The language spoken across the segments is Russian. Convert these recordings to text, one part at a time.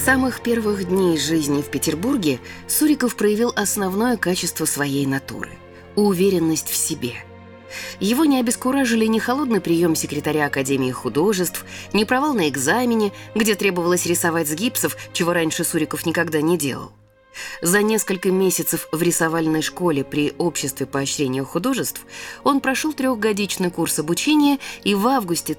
самых первых дней жизни в Петербурге Суриков проявил основное качество своей натуры – уверенность в себе. Его не обескуражили ни холодный прием секретаря Академии художеств, ни провал на экзамене, где требовалось рисовать с гипсов, чего раньше Суриков никогда не делал. За несколько месяцев в рисовальной школе при Обществе поощрения художеств он прошел трехгодичный курс обучения и в августе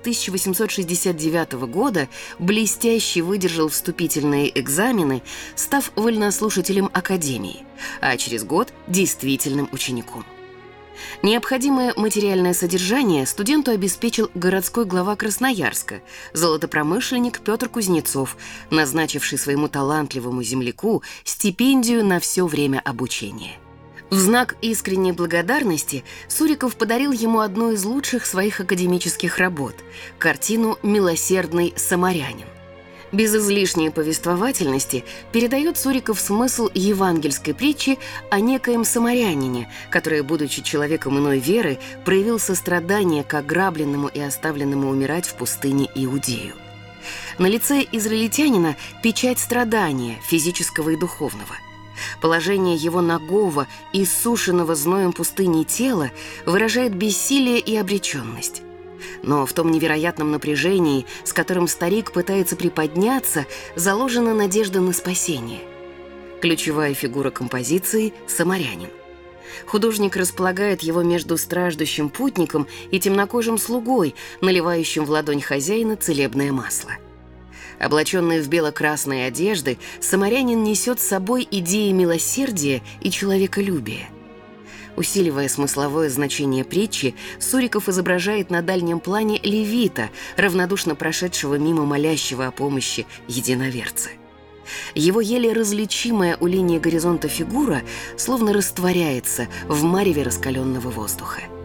1869 года блестяще выдержал вступительные экзамены, став вольнослушателем Академии, а через год – действительным учеником. Необходимое материальное содержание студенту обеспечил городской глава Красноярска, золотопромышленник Петр Кузнецов, назначивший своему талантливому земляку стипендию на все время обучения. В знак искренней благодарности Суриков подарил ему одну из лучших своих академических работ – картину «Милосердный самарянин». Без излишней повествовательности передает Суриков смысл евангельской притчи о некоем самарянине, который, будучи человеком иной веры, проявил сострадание к ограбленному и оставленному умирать в пустыне Иудею. На лице израильтянина печать страдания, физического и духовного. Положение его нагого и иссушенного зноем пустыни тела выражает бессилие и обреченность. Но в том невероятном напряжении, с которым старик пытается приподняться, заложена надежда на спасение. Ключевая фигура композиции – самарянин. Художник располагает его между страждущим путником и темнокожим слугой, наливающим в ладонь хозяина целебное масло. Облаченный в бело-красные одежды, самарянин несет с собой идеи милосердия и человеколюбия. Усиливая смысловое значение притчи, Суриков изображает на дальнем плане левита, равнодушно прошедшего мимо молящего о помощи единоверца. Его еле различимая у линии горизонта фигура словно растворяется в мареве раскаленного воздуха.